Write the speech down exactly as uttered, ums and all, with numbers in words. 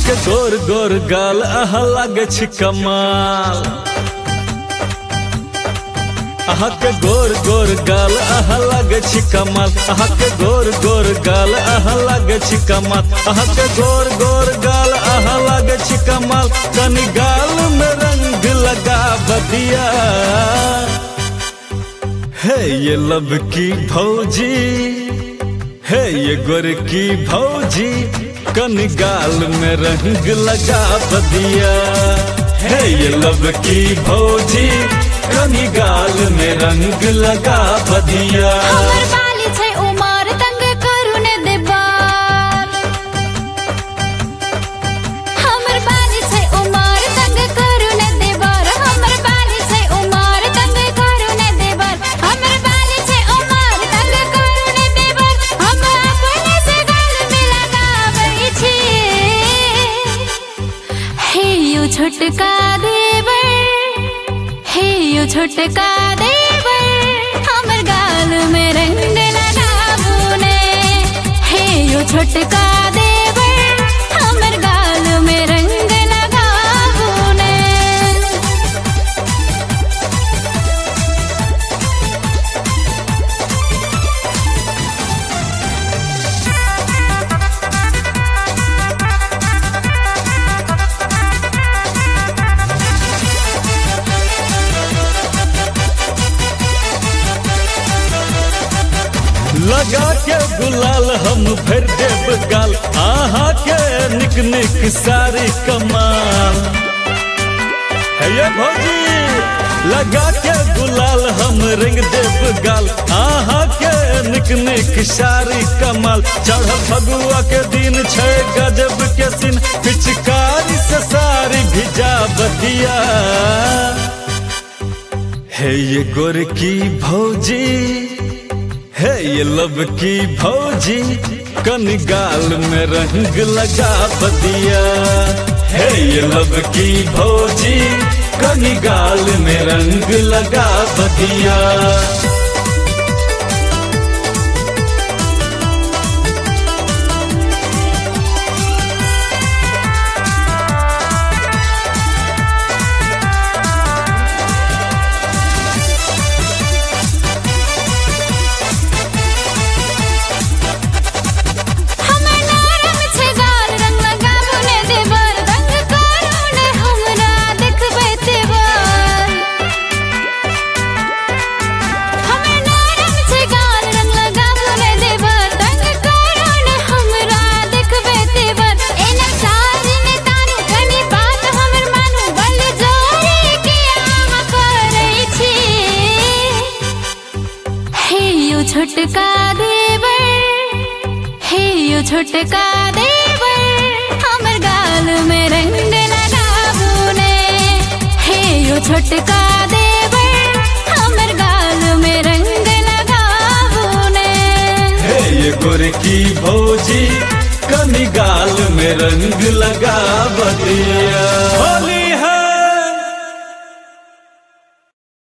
के गोर गोर गाल आहा लागे छी कमाल। आहा के गोर गोर गाल आहा लागे छी कमाल। आहा के गोर गोर गाल आहा लागे छी कमाल। आहा के गोर गोर गाल आहा लागे छी कमाल। कनी गाल में रंग लगा बदिया। हे ये लब की भौजी, हे ये गोर की भौजी, कनी गाल में रंग लगा बदिया। हे ये लब की भौजी, कनी गाल में रंग लगा बदिया। हमर बाली छै उमर तंग करू ने देबार। हमर बाली छै उमर तंग करू ने देबार। हमर बाली छै उमर तंग करू ने देबार। हमर बाली छै उमर तंग करू ने देबार। हम अपने से गाल में लगाबै छी। हे यो छोटका देवर, हे यो छोटका देवर, हमर गाल में रंग लगाबू ने। हे यो छोटका देवर, हमर गाल में रंग लगाबू ने। लगा के गुलाल हम भर देब गाल। आहा के निक निक सारी कमाल। है ये भौजी, लगा के गुलाल हम रंग देब गाल। आहा के निक निक सारी कमाल। चढ़ फगुआ के दिन छै गजब के सीन, पिचकारी से सारी भिजा बदिया। है ये गोर की भौजी, हे ये लब की भौजी, कनी गाल में रंग लगा बदिया। हे ये लब की भौजी, कनी गाल में रंग लगा बदिया। छोटका देवर, हे यो छोटका देवर, हमर गाल में रंग लगाबू ने। हे यो छोटका देवर, हमर गाल में रंग लगाबू ने। हे ये गोर की भौजी, कनी गाल में रंग लगा बदिया।